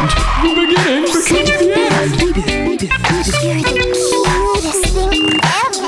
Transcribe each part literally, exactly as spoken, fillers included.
The beginning becomes the end. You're the cutest thing ever.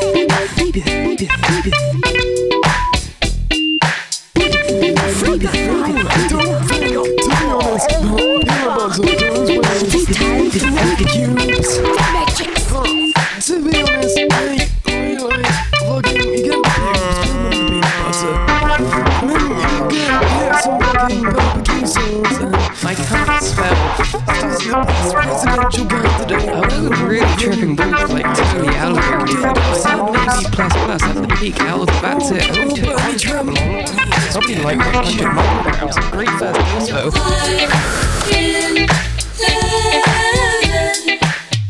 To be honest, I ain't really like fucking. You get the peanut butter. And then you get yeah, some fucking barbecue sauce. I can't spell. Presidential guy today. I was really tripping balls like totally out of it. I said maybe plus plus at the peak. That was that's it. It only took me travel. Probably like one hundred miles. It was a great first dose though.